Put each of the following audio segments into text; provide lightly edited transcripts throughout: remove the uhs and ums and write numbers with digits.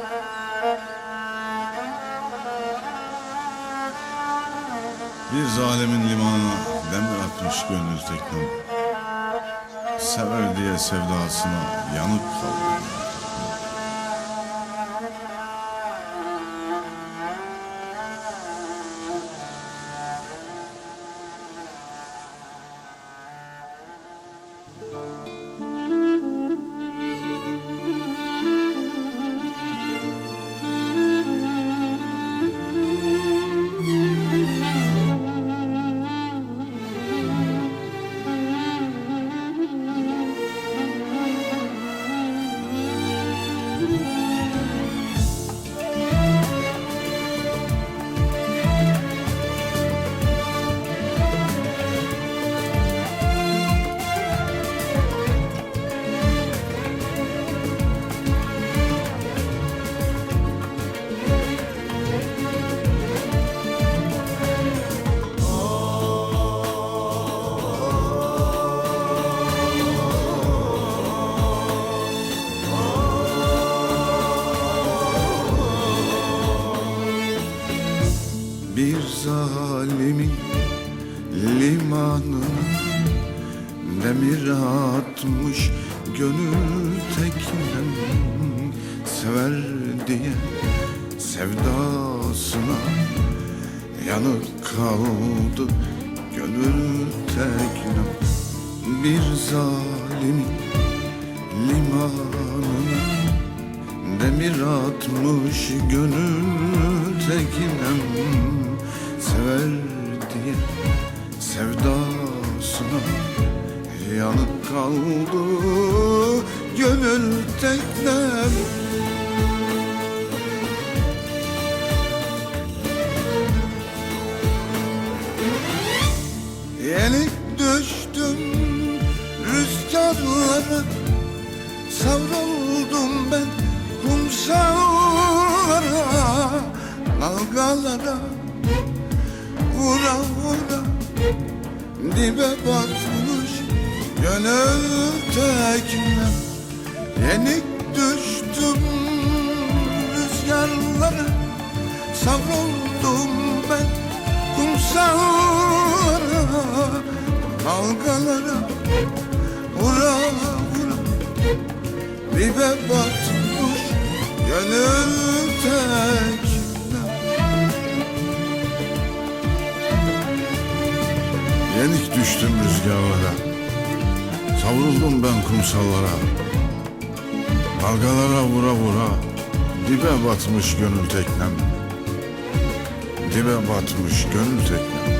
Bir zalimin limanına demir atmış gönül teknem. Sever diye sevdasına yanık kaldım. Bir zalimin limanına demir atmış gönül teknem. Sever diye sevdasına yanık kaldı gönül teknem. Bir zalimin limanına demir atmış gönül tekinem. Sever diye sevdasına yanık kaldı gönül teknem. Yenik düştüm rüzgarlara, savruldum ben kumsallara, dalgalara vura vura dibe batmış gönül teknem. Yenik düştüm rüzgarlara, savruldum ben kumsallara, dalgalara vura vura dibe batmış gönül teknem. Yenik düştüm rüzgarlara, savruldum ben kumsallara, dalgalara vura vura dibe batmış gönül teknem. Dibe batmış gönül teknem.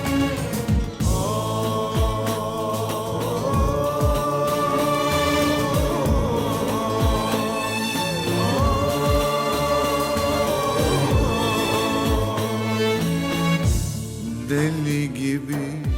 Deli gibi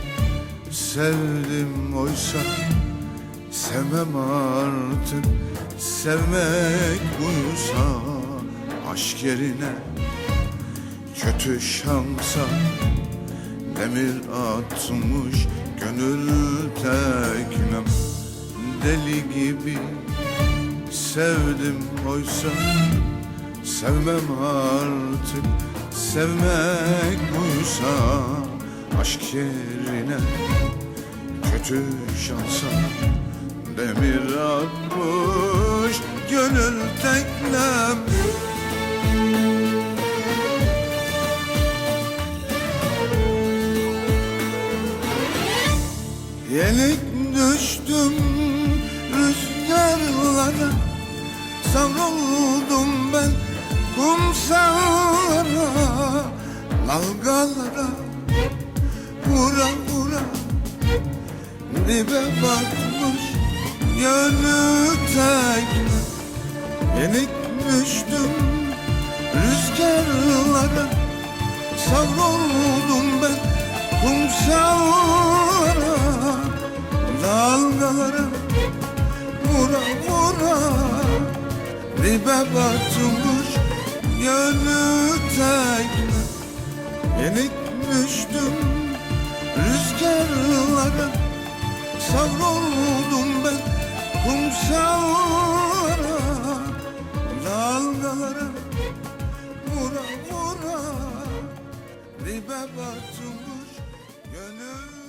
sevdim oysa sevmem artık. Sevmek buysa aşk yerine kötü şansa demir atmış gönül teknem. Deli gibi sevdim oysa sevmem artık. Sevmek buysa aşk yerine kötü şansa demir atmış gönül teknem. Yenik düştüm rüzgarlara, savruldum ben kumsallara, dalgalara vura vura dibe batmış gönül teknem. Yenik düştüm rüzgarlara, savruldum ben kumsallara, dalgalara vura vura dibe batmış gönül teknem. Yenik düştüm rüzgarlara, savruldum ben kumsallara, dalgalara batmış gönül